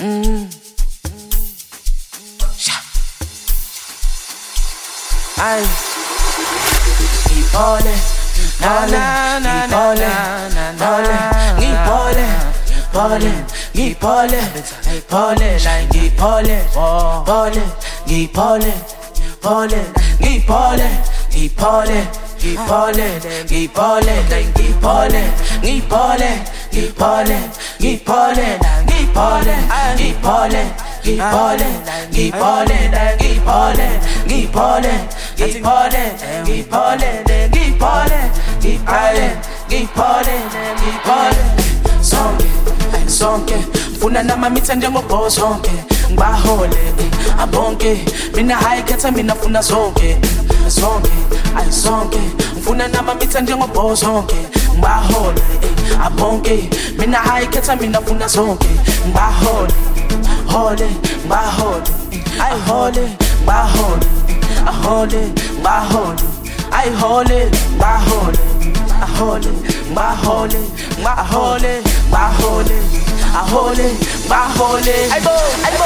Ay, ngipole, pole, ngipole, pole, ngipole, pole, ngipole, pole, like ngipole, pole, ngipole, pole, ngipole, ngipole, ngipole, ngipole, like ngipole, ngipole, ngipole, ngipole, ngipole, ngipole. Ngipole, ngipole, ngipole, ngipole, ngipole, ngipole, ngipole, ngipole, ngipole, ngipole. Sonke, sonke, funa namamitha njengoboss sonke. Ngibahole, abonke, mina hayikhetha mina funa sonke. Sonke, ay sonke, funa namamitha njengoboss sonke. Ngibahole, abonke, mina hayikhetha mina funa sonke. Ngibahole. Hole, my hole, I hold it, my hole, I hold it, my hole, I hold it, my hole, I hold it, my hole, my hole, my hole, I hold it, my hole, I go,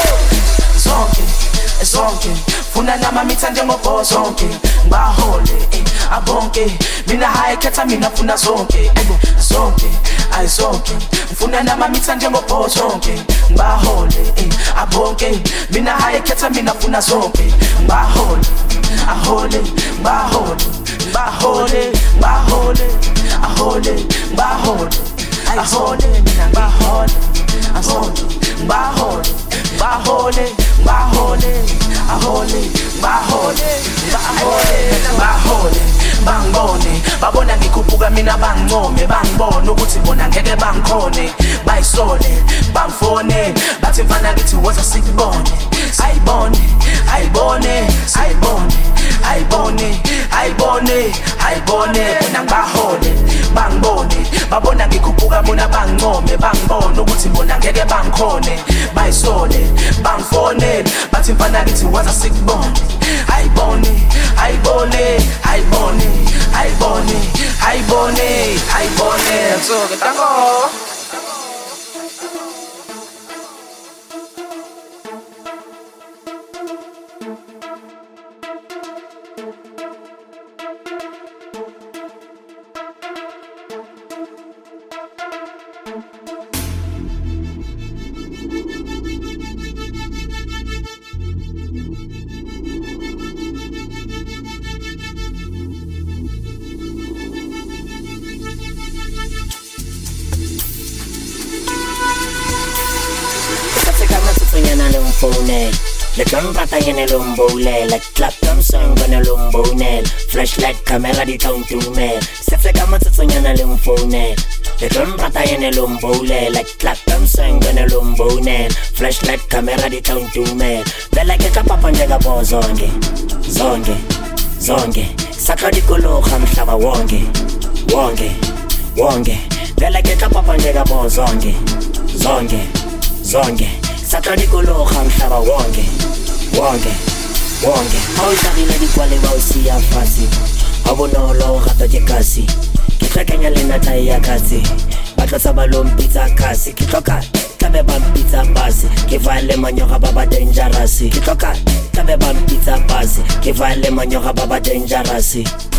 zonke, zonke, funa nama mitande ngobo zonke, my hole, abonke, mina hayikhetha mina funa zonke, zonke, I zonke, funa nama mitande ngobo zonke. Ngibahole, abonke, mina hayikhetha mina funa zonke. Ngibahole, ahole, ngibahole, ngibahole, ngibahole, ahole, ngibahole, ahole, mina ngibahole, ahole, ngibahole, ngibahole, ngibahole, ahole, ngibahole, ngibahole, ngibahole. Bangibone, babona ngikhuphuka mina bangincome, bangibone ukuthi bona ngeke bangikhone, bayisole, bangifone, bathi mfana kithi woza sikubone, ayibone, ayibone, ayibone, ayibone, ayibone, ayibone, mina ngibahole, bangibone, babona ngikhuphuka mina bangincome, bangibone ukuthi bona ngeke bangikhone, bayisole, bangifone, bathi mfana kithi woza sikubone, ayibone, ayibone, ayibone. I bone, so get tango. Le drum rata yene lombole, like clap drum song gonna lombonel. Flashlight camera di town to me. Sefle kama tsonya le mphone. Le drum rata yene lombole, like clap drum song gonna lombonel. Flashlight camera di town to me. Bella ke kapapa njega bo zonke, zonke, zonke. Sakha di kolo khamhlaba wonke, wonke, wonke. Bella ke kapapa njega bo zonke, zonke, zonke. Satrani kolo khamhlaba wonke, wonke, wonke. Awushabile dikwale ba usiya fasi. Abonolo gato je kasi. Ke tlakanya lena tai ya katse. Ba tlotsa balong pizza kasi. Ke tloka tlabe ba pizza basi. Ke vale manyoga ba dangerous. Ke tloka tlabe ba pizza basi. Ke vale manyoga ba dangerous.